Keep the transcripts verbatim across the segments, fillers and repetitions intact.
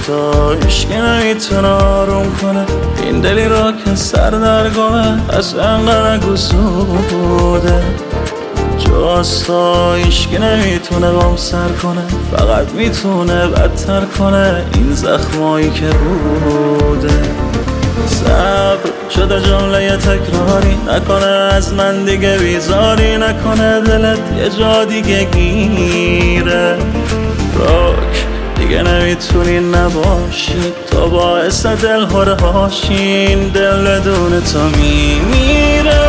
تا عشقی نمیتونه آروم کنه این دلی را که سر در گمه از انقدر گسوده جاست تا عشقی نمیتونه بام سر کنه فقط میتونه بدتر کنه این زخمایی که بوده صبر شده جمله تکراری نکنه از من دیگه بیزاری نکنه دلت یه جا دیگه گیره راک دیگه نمیتونی نباشی تو باعث دل هره هاشین دل بدون تو میمیره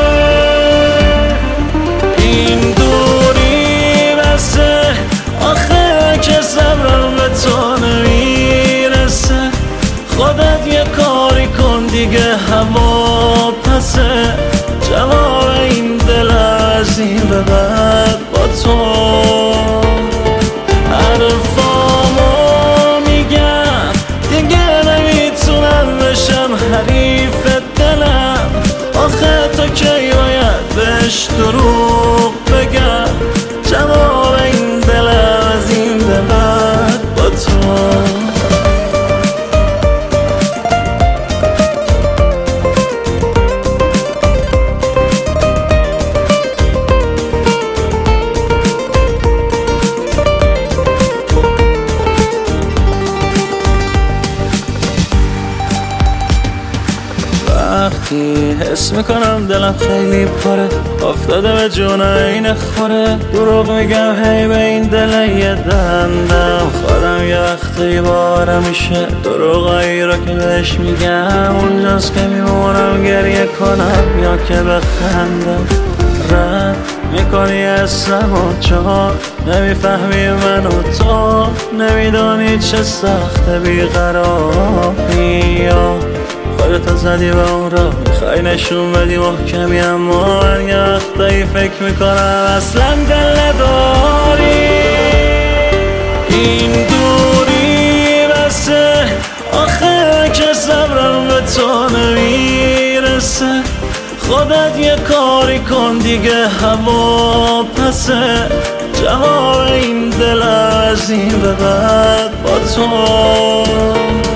این دوری بسه آخه که صبرم به تو نمیرسه خودت یه کاری کن دیگه هوا پسه جواب این دل از این به بعد با تو حرفامو میگم دیگه نمیتونم بشم حریف دلم آخه تو کی باید بهش دروغ بگم جواب این دل از این به بعد با تو وقتی حس میکنم دلم خیلی پره افتاده به جون این خوره دروغ میگم هی به این دل یه دندم خودم یه وقتی بارم میشه دروغایی را که بهش میگم اونجاست که میمونم گریه کنم یا که بخندم رد میکنی اسم و چهار نمیفهمی من و تو نمیدانی چه سخت بیقراری خودتو زدی به اون را میخوای نشون بدی محکمی اما من یه وقتایی فکر میکنم اصلا دل نداری این دوری بسه آخه که صبرم به تو نمیرسه خودت یه کاری کن دیگه هوا پسه جواب این دل از این به بعد با تو